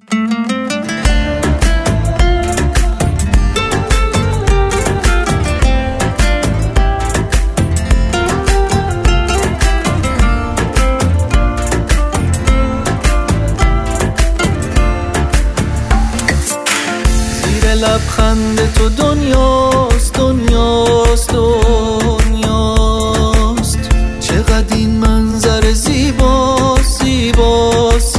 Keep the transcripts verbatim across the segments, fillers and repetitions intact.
لبخند تو دنیاست دنیاست دنیاست، چقدر این منظر زیباست زیباست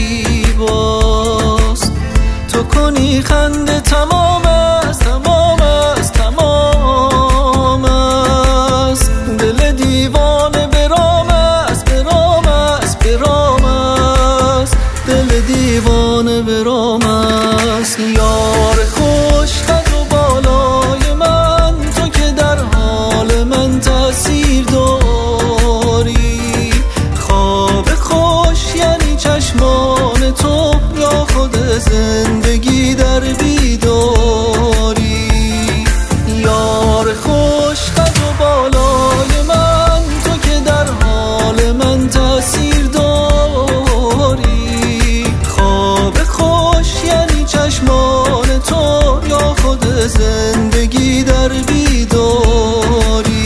زیباست. تو کنی خنده تمام است تمام است تمام است، دل دیوانه برام است برام است برام است، دل دیوانه برام است. یار خوش قد و بالای من، تو که در حال من تأثیر داری. خواب خوش یعنی چشمان تو، یا خود زندگی در بیداری. یار خوش قد و بالای من، تو که در حال من تأثیر داری. خواب خوش یعنی چشمان تو، یا خود زندگی در بیداری.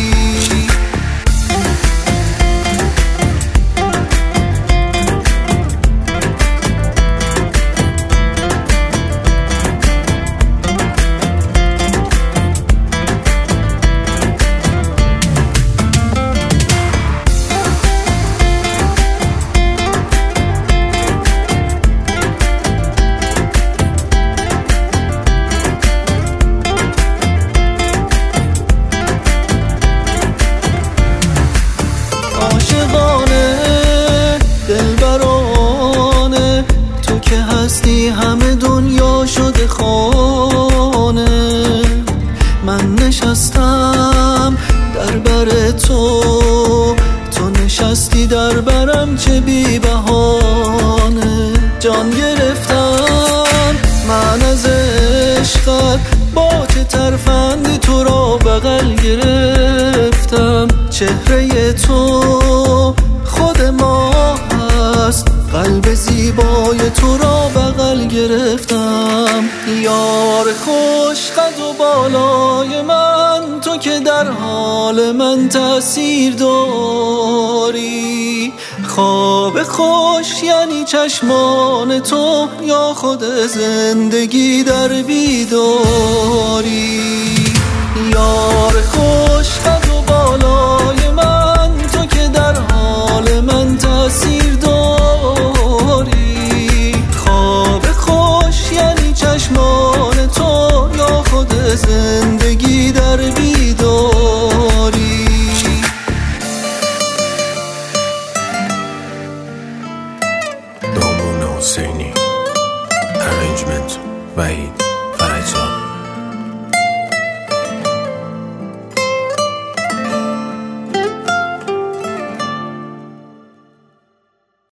دلبرانه تو که هستی همه دنیا شده خانه. من نشستم در بر تو، تو نشستی در برم چه بی بهانه. جان گرفتم من از عشقت، با چه ترفندی تو را بغل گرفتم. چهره تو خود ما هست، قلب زیبای تو را بغل گرفتم. یار خوش قد و بالای من، تو که در حال من تأثیر داری. خواب خوش یعنی چشمان تو، یا خود زندگی در بیداری. یار خوش قد و بالای من، تو که در حال من تأثیر داری. خواب خوش یعنی چشمان تو، یا خود زندگی در بیداری. دامون حسینی، ارنجمنت وحید.